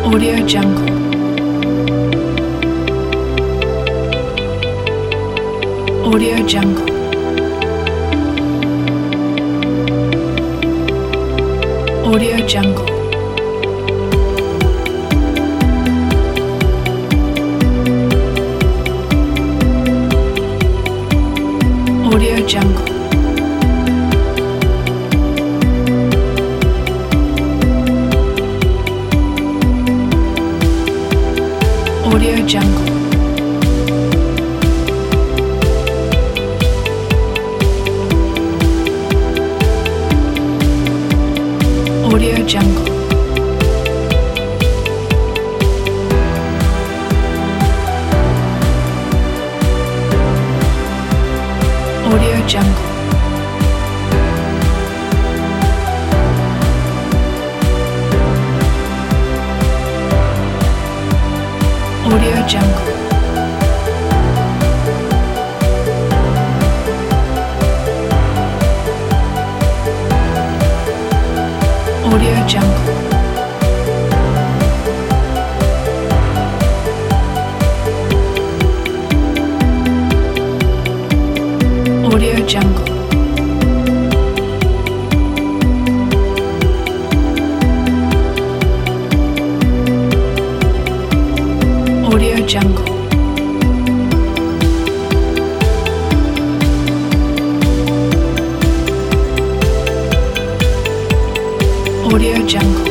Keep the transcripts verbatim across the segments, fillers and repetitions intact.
Audio Jungle. Audio Jungle. Audio Jungle. Audio Jungle. Audio Jungle. Audio Jungle. Audio Jungle. Audio Jungle. Audio Jungle. Audio Jungle. Audio Jungle. Audio Jungle.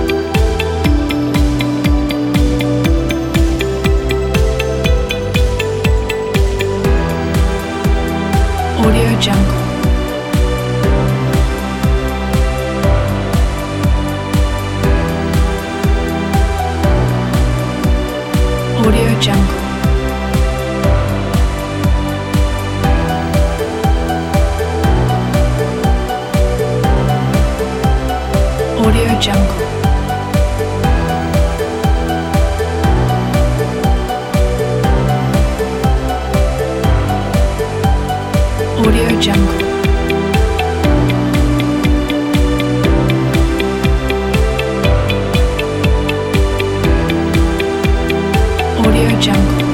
Audio Jungle. Audio Jungle. Audio Jungle. Audio Jungle. Audio Jungle.